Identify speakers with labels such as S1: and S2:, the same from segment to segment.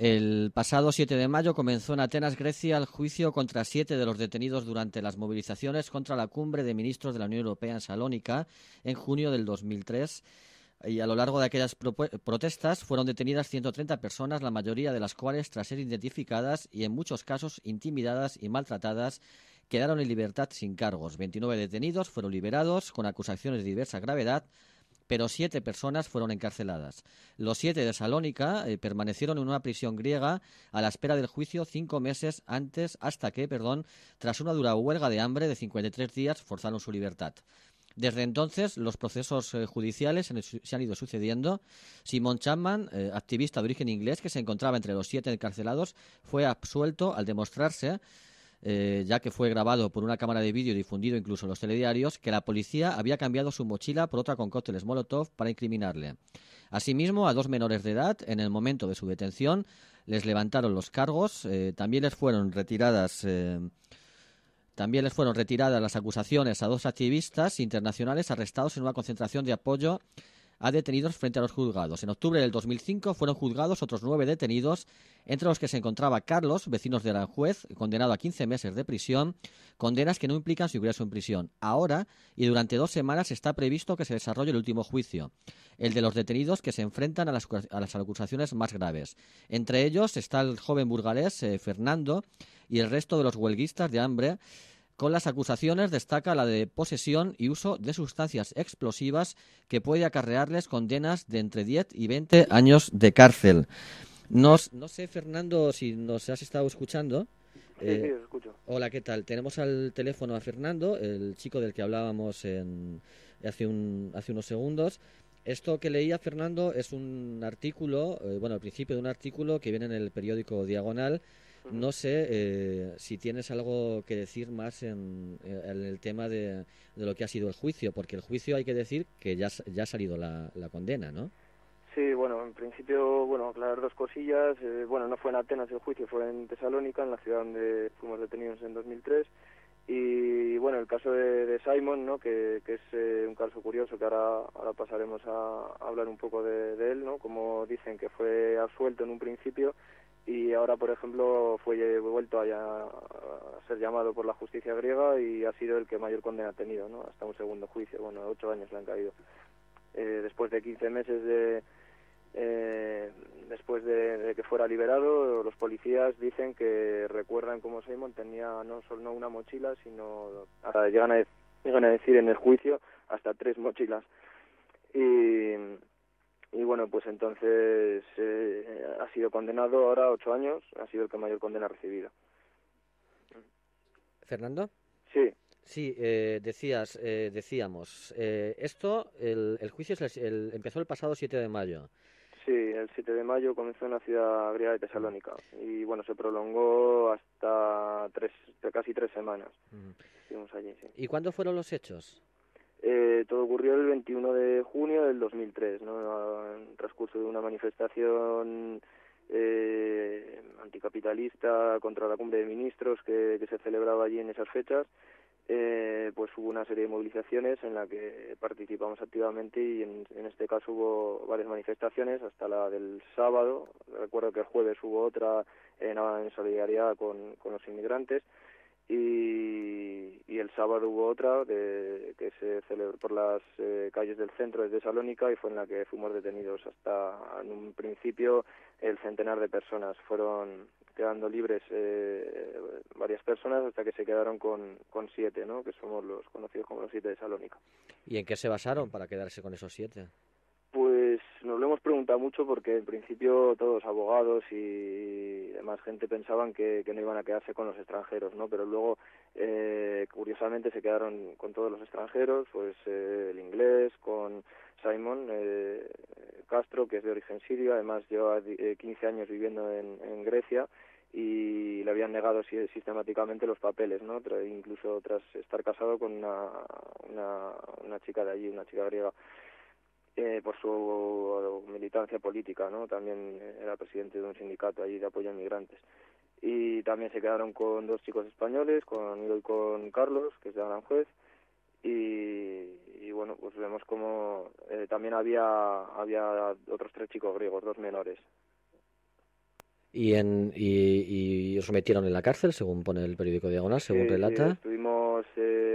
S1: El pasado 7 de mayo comenzó en Atenas, Grecia, el juicio contra 7 de los detenidos durante las movilizaciones contra la cumbre de ministros de la Unión Europea en Salónica en junio del 2003. Y a lo largo de aquellas protestas fueron detenidas 130 personas, la mayoría de las cuales, tras ser identificadas y en muchos casos intimidadas y maltratadas, quedaron en libertad sin cargos. 29 detenidos fueron liberados con acusaciones de diversa gravedad, pero 7 personas fueron encarceladas. Los 7 de Salónica permanecieron en una prisión griega a la espera del juicio 5 meses antes, hasta que, tras una dura huelga de hambre de 53 días, forzaron su libertad. Desde entonces, los procesos judiciales se han ido sucediendo. Simon Chapman, activista de origen inglés que se encontraba entre los 7 encarcelados, fue absuelto al demostrarse, ya que fue grabado por una cámara de vídeo y difundido incluso en los telediarios, que la policía había cambiado su mochila por otra con cócteles Molotov para incriminarle. Asimismo, a 2 menores de edad, en el momento de su detención, les levantaron los cargos. También les fueron retiradas las acusaciones a 2 activistas internacionales arrestados en una concentración de apoyo a detenidos frente a los juzgados. En octubre del 2005 fueron juzgados otros 9 detenidos, entre los que se encontraba Carlos, vecinos de Aranjuez, condenado a 15 meses de prisión, condenas que no implican su ingreso en prisión. Ahora, y durante 2 semanas, está previsto que se desarrolle el último juicio, el de los detenidos que se enfrentan a las acusaciones más graves. Entre ellos está el joven burgalés Fernando y el resto de los huelguistas de hambre. Con las acusaciones destaca la de posesión y uso de sustancias explosivas que puede acarrearles condenas de entre 10 y 20 años de cárcel. No sé, Fernando, si nos has estado escuchando.
S2: Sí, os escucho.
S1: Hola, ¿qué tal? Tenemos al teléfono a Fernando, el chico del que hablábamos hace unos segundos. Esto que leía Fernando es un artículo, el principio de un artículo que viene en el periódico Diagonal. No sé si tienes algo que decir más en el tema de lo que ha sido el juicio, porque el juicio hay que decir que ya ha salido la condena, ¿no?
S2: Sí, bueno, en principio, aclarar 2 cosillas. No fue en Atenas el juicio, fue en Tesalónica, en la ciudad donde fuimos detenidos en 2003. Y bueno, el caso de Simon, ¿no? que es un caso curioso, que ahora pasaremos a hablar un poco de él, ¿no? Como dicen que fue absuelto en un principio y ahora, por ejemplo, fue vuelto a ser llamado por la justicia griega y ha sido el que mayor condena ha tenido, ¿no? Hasta un segundo juicio. 8 años le han caído. Después de 15 meses después de que fuera liberado, los policías dicen que recuerdan cómo Simon tenía no solo una mochila, sino llegan a decir en el juicio hasta 3 mochilas. Y bueno, pues entonces ha sido condenado ahora a 8 años, ha sido el que mayor condena ha recibido.
S1: ¿Fernando?
S2: Sí.
S1: Sí, decíamos, esto, el juicio empezó el pasado 7 de mayo.
S2: Sí, el 7 de mayo comenzó en la ciudad griega de Tesalónica y se prolongó hasta casi 3 semanas. Estuvimos allí, sí.
S1: ¿Y cuándo fueron los hechos?
S2: Todo ocurrió el 21 de junio del 2003, ¿no? En el transcurso de una manifestación anticapitalista contra la cumbre de ministros que se celebraba allí en esas fechas. Pues hubo una serie de movilizaciones en la que participamos activamente y en este caso hubo varias manifestaciones hasta la del sábado. Recuerdo que el jueves hubo otra en solidaridad con los inmigrantes y el sábado hubo otra que se celebró por las calles del centro de Tesalónica y fue en la que fuimos detenidos hasta en un principio el centenar de personas. Fueron quedando libres varias personas hasta que se quedaron con 7, ¿no? Que somos los conocidos como los 7 de Salónica.
S1: ¿Y en qué se basaron para quedarse con esos 7?
S2: Pues nos lo hemos preguntado mucho porque en principio todos abogados y demás gente pensaban que no iban a quedarse con los extranjeros, ¿no? Pero luego curiosamente se quedaron con todos los extranjeros, pues el inglés, con Simon Castro, que es de origen sirio, además lleva 15 años viviendo en Grecia y le habían negado sistemáticamente los papeles, ¿no? Incluso tras estar casado con una chica de allí, una chica griega. Por su militancia política, ¿no? También era presidente de un sindicato allí de apoyo a inmigrantes. Y también se quedaron con 2 chicos españoles, conmigo y con Carlos, que es de Aranjuez. Y bueno, pues vemos como también había otros 3 chicos griegos, 2 menores.
S1: Y os metieron en la cárcel, según pone el periódico Diagonal, según
S2: Sí, sí,
S1: relata.
S2: estuvimos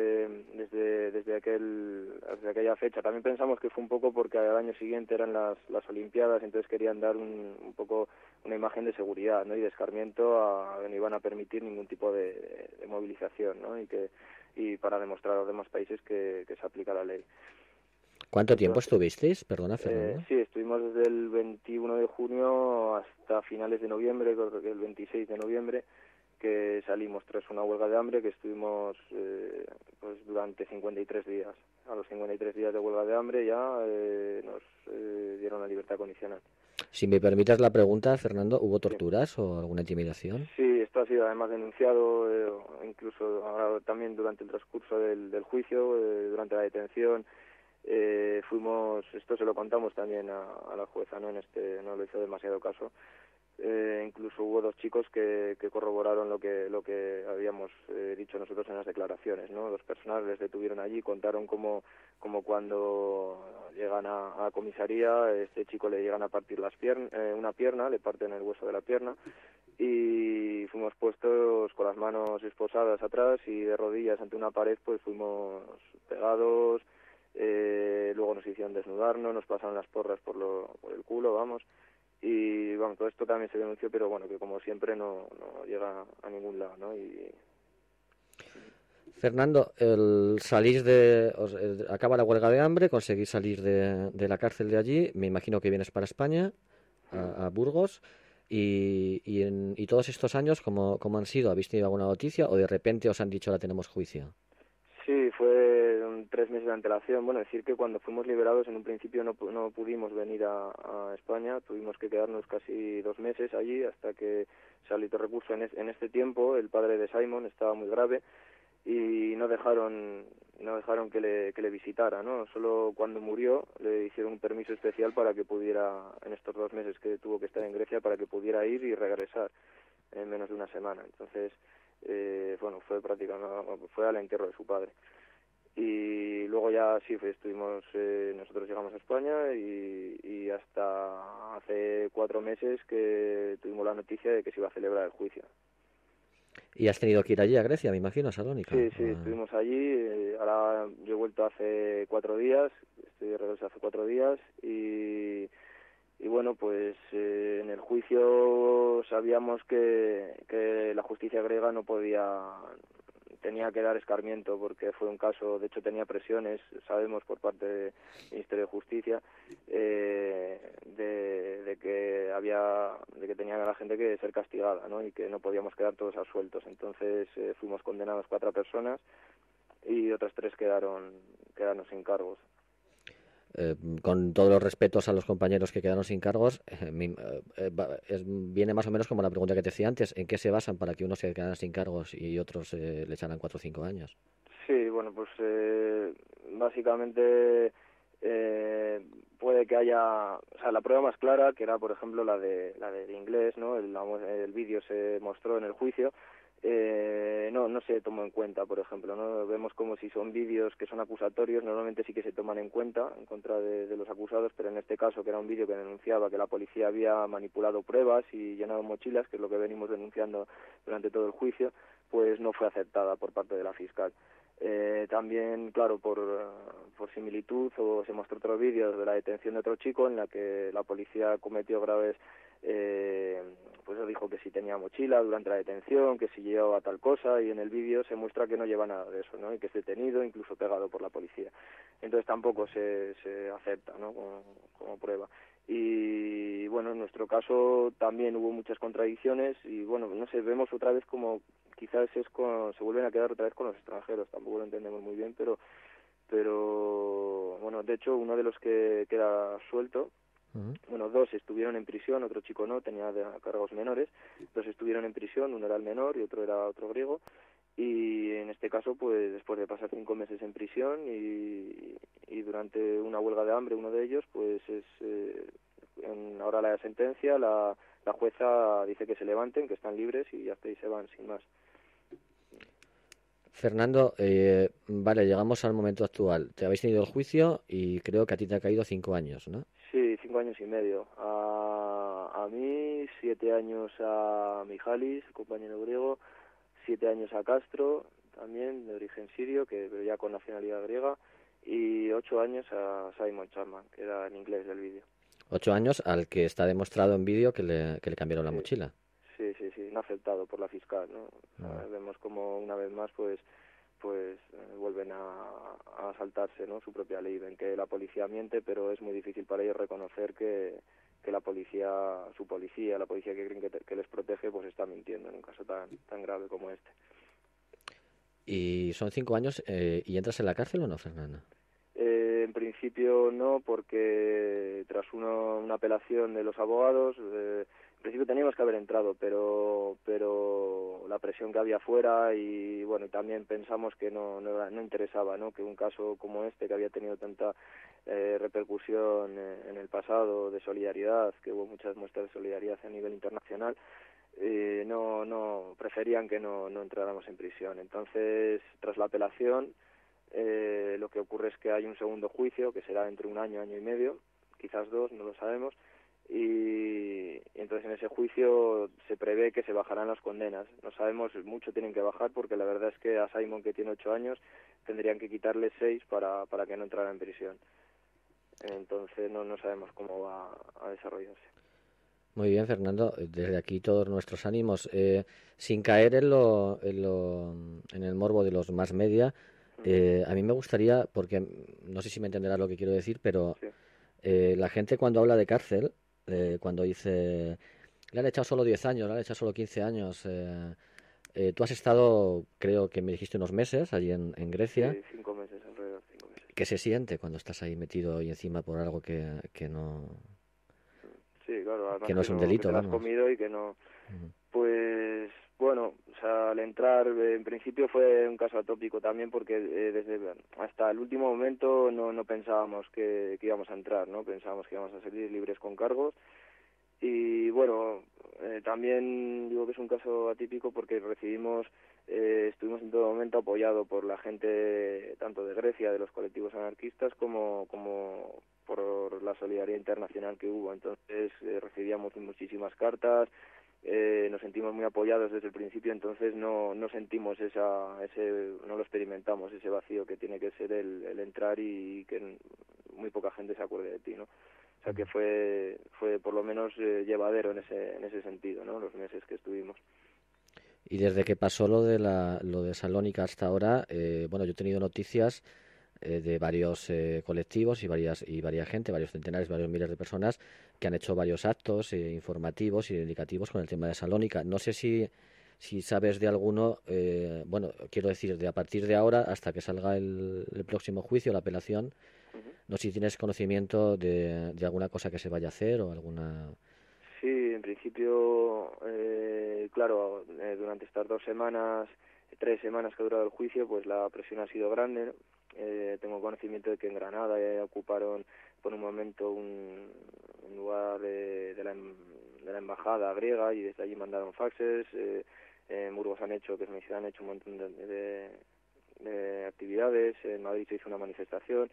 S2: desde aquella fecha. También pensamos que fue un poco porque al año siguiente eran las Olimpiadas, entonces querían dar un poco una imagen de seguridad, ¿no? Y de escarmiento, que no iban a permitir ningún tipo de movilización, ¿no? Y para demostrar a los demás países que se aplica la ley.
S1: ¿Cuánto tiempo
S2: Entonces,
S1: estuvisteis? Perdona, Fernando.
S2: sí, estuvimos desde el 21 de junio hasta finales de noviembre, creo que el 26 de noviembre, que salimos tras una huelga de hambre que estuvimos pues durante 53 días. A los 53 días de huelga de hambre ya nos dieron la libertad condicional.
S1: Si me permites la pregunta, Fernando, ¿hubo torturas o alguna intimidación?
S2: Sí, esto ha sido además denunciado incluso ahora también durante el transcurso del juicio, durante la detención. Esto se lo contamos también a la jueza, no le hizo demasiado caso. Incluso hubo dos chicos que corroboraron lo que habíamos dicho nosotros en las declaraciones, ¿no? Dos personas les detuvieron allí, contaron como cuando llegan a comisaría, a este chico le llegan a partir una pierna, le parten el hueso de la pierna, y fuimos puestos con las manos esposadas atrás y de rodillas ante una pared, pues fuimos pegados. Luego nos hicieron desnudarnos, nos pasaron las porras por el culo, vamos. Y bueno, todo esto también se denunció, pero bueno, que como siempre no llega a ningún lado, ¿no?
S1: Fernando, acaba la huelga de hambre, conseguís salir de la cárcel de allí, me imagino que vienes para España, a Burgos, y todos estos años, ¿cómo han sido? ¿Habéis tenido alguna noticia o de repente os han dicho ahora tenemos juicio?
S2: Sí, fue 3 meses de antelación. Bueno, decir que cuando fuimos liberados en un principio no pudimos venir a España, tuvimos que quedarnos casi 2 meses allí hasta que salió el recurso. En este tiempo el padre de Simon estaba muy grave y no dejaron que le visitara, ¿no? Solo cuando murió le hicieron un permiso especial para que pudiera, en estos 2 meses que tuvo que estar en Grecia, para que pudiera ir y regresar en menos de una semana. Entonces, bueno, fue al entierro de su padre. Y luego ya sí, nosotros llegamos a España y hasta hace 4 meses que tuvimos la noticia de que se iba a celebrar el juicio.
S1: ¿Y has tenido que ir allí a Grecia, me imagino, a Salónica?
S2: Sí, estuvimos allí. Ahora yo he vuelto hace 4 días, estoy de regreso hace 4 días y bueno, pues en el juicio sabíamos que la justicia griega tenía que dar escarmiento porque fue un caso, de hecho tenía presiones, sabemos por parte del Ministerio de Justicia, de que tenía la gente que ser castigada, ¿no? Y que no podíamos quedar todos absueltos. Entonces fuimos condenados 4 personas y otras 3 quedaron sin cargos.
S1: Con todos los respetos a los compañeros que quedaron sin cargos, viene más o menos como la pregunta que te hacía antes, ¿en qué se basan para que unos se quedaran sin cargos y otros le echaran 4 o 5 años?
S2: Sí, bueno, pues básicamente puede que haya, o sea, la prueba más clara, que era por ejemplo la del inglés, ¿no? El vídeo se mostró en el juicio. No se tomó en cuenta, por ejemplo, ¿no? Vemos como si son vídeos que son acusatorios, normalmente sí que se toman en cuenta en contra de los acusados, pero en este caso, que era un vídeo que denunciaba que la policía había manipulado pruebas y llenado mochilas, que es lo que venimos denunciando durante todo el juicio, pues no fue aceptada por parte de la fiscal. También, claro, por similitud, se mostró otro vídeo de la detención de otro chico en la que la policía cometió graves, pues dijo que si tenía mochila durante la detención, que si llevaba tal cosa, y en el vídeo se muestra que no lleva nada de eso, ¿no? Y que es detenido, incluso pegado por la policía. Entonces tampoco se acepta, ¿no? Como prueba. Y bueno, en nuestro caso también hubo muchas contradicciones y bueno, no sé, vemos otra vez como quizás se vuelven a quedar otra vez con los extranjeros, tampoco lo entendemos muy bien, pero bueno, de hecho uno de los que queda suelto, bueno, 2 estuvieron en prisión, otro chico no, tenía cargos menores, 2 estuvieron en prisión, uno era el menor y otro era otro griego, y en este caso, pues después de pasar 5 meses en prisión y durante una huelga de hambre, uno de ellos, pues ahora la sentencia, la jueza dice que se levanten, que están libres y ya está, y se van sin más.
S1: Fernando, vale, llegamos al momento actual. Te habéis tenido el juicio y creo que a ti te ha caído 5 años, ¿no?
S2: Sí, 5 años y medio. a mí, 7 años a Mijalis, compañero griego, 7 años a Castro, también de origen sirio, pero ya con nacionalidad griega, y 8 años a Simon Chapman, que era en inglés del vídeo.
S1: 8 años al que está demostrado en vídeo que le cambiaron la
S2: Sí,
S1: mochila.
S2: sí, no aceptado por la fiscal, ¿no? O sea, vemos como una vez más, pues vuelven a saltarse, ¿no?, su propia ley. Ven que la policía miente, pero es muy difícil para ellos reconocer que la policía, la policía que creen que les protege, pues está mintiendo en un caso tan grave como este.
S1: Y son 5 años, ¿y entras en la cárcel o no, Fernando?
S2: En principio no, porque tras una apelación de los abogados, en principio teníamos que haber entrado, pero la presión que había fuera y bueno, y también pensamos que no interesaba, ¿no?, que un caso como este, que había tenido tanta repercusión en el pasado, de solidaridad, que hubo muchas muestras de solidaridad a nivel internacional, preferían que no entráramos en prisión. Entonces, tras la apelación, lo que ocurre es que hay un segundo juicio que será entre un año y medio, quizás 2, no lo sabemos, y entonces en ese juicio se prevé que se bajarán las condenas. No sabemos, mucho tienen que bajar, porque la verdad es que a Simon, que tiene 8 años, tendrían que quitarle 6 para que no entrara en prisión. Entonces no sabemos cómo va a desarrollarse.
S1: Muy bien, Fernando. Desde aquí todos nuestros ánimos. Sin caer en el morbo de los más media, a mí me gustaría, porque no sé si me entenderás lo que quiero decir, pero
S2: Sí.
S1: la gente cuando habla de cárcel, cuando dice, le han echado solo 10 años, le han echado solo 15 años, tú has estado, creo que me dijiste, unos meses allí en Grecia.
S2: Sí, 5 meses, alrededor de 5 meses.
S1: ¿Qué se siente cuando estás ahí metido y encima por algo que no,
S2: Sí, claro, además
S1: que no es un
S2: que
S1: delito,
S2: te lo has
S1: vamos?
S2: comido y que no...
S1: Ujú.
S2: Pues bueno, o sea, al entrar, en principio fue un caso atópico también, porque desde hasta el último momento no pensábamos que íbamos a entrar, ¿no? Pensábamos que íbamos a salir libres con cargos. Y bueno, también digo que es un caso atípico porque estuvimos en todo momento apoyados por la gente tanto de Grecia, de los colectivos anarquistas, como por la solidaridad internacional que hubo. Entonces recibíamos muchísimas cartas, nos sentimos muy apoyados desde el principio, entonces no sentimos no lo experimentamos, ese vacío que tiene que ser el entrar y que muy poca gente se acuerde de ti, ¿no? O sea que fue por lo menos llevadero en ese sentido, ¿no?, los meses que estuvimos.
S1: Y desde que pasó lo de Salónica hasta ahora, bueno, yo he tenido noticias de varios colectivos y varias gente, varios centenares, varios miles de personas que han hecho varios actos informativos y dedicativos con el tema de Salónica. No sé si sabes de alguno, bueno, quiero decir, de a partir de ahora hasta que salga el próximo juicio, la apelación,
S2: Uh-huh.
S1: no sé si tienes conocimiento de alguna cosa que se vaya a hacer o alguna...
S2: Sí, en principio, claro, durante estas 3 semanas que ha durado el juicio, pues la presión ha sido grande, ¿no? Tengo conocimiento de que en Granada ocuparon por un momento un lugar de la embajada griega, y desde allí mandaron faxes. En Burgos han hecho un montón de actividades. En Madrid se hizo una manifestación.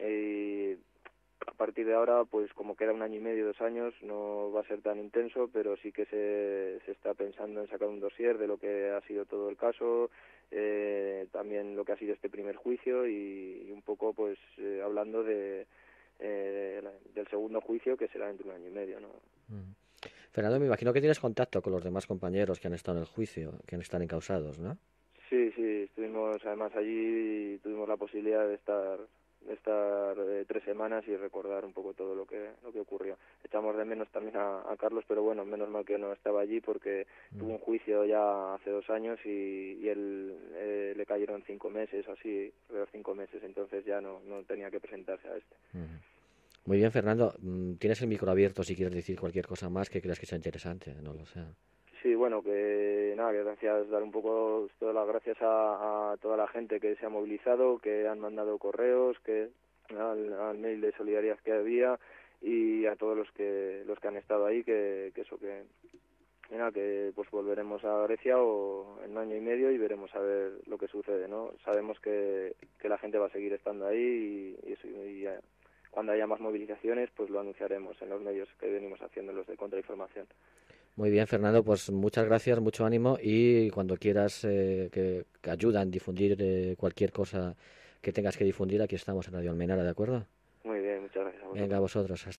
S2: A partir de ahora, pues como queda 1 año y medio, 2 años, no va a ser tan intenso, pero sí que se está pensando en sacar un dossier de lo que ha sido todo el caso, también lo que ha sido este primer juicio, y un poco pues hablando del segundo juicio, que será dentro de 1 año y medio, ¿no?
S1: Fernando, me imagino que tienes contacto con los demás compañeros que han estado en el juicio, que están encausados, ¿no?
S2: Sí, estuvimos además allí, tuvimos la posibilidad de estar 3 semanas y recordar un poco todo lo que ocurrió. Echamos de menos también a Carlos, pero bueno, menos mal que no estaba allí, porque tuvo un juicio ya hace 2 años y él le cayeron 5 meses o así, alrededor de 5 meses, entonces ya no tenía que presentarse a este.
S1: Muy bien, Fernando. Tienes el micro abierto si quieres decir cualquier cosa más que creas que sea interesante, no lo sé.
S2: Sí, bueno, que nada, que gracias, dar un poco todas las gracias a toda la gente que se ha movilizado, que han mandado correos, que al mail de solidaridad que había, y a todos los que han estado ahí, que nada, que pues volveremos a Grecia en 1 año y medio y veremos a ver lo que sucede, ¿no? Sabemos que la gente va a seguir estando ahí y cuando haya más movilizaciones, pues lo anunciaremos en los medios que venimos haciendo, los de contrainformación.
S1: Muy bien, Fernando, pues muchas gracias, mucho ánimo y cuando quieras que ayudan a difundir cualquier cosa que tengas que difundir, aquí estamos en Radio Almenara, ¿de acuerdo?
S2: Muy bien, muchas gracias a
S1: Venga,
S2: vosotros.
S1: a vosotros.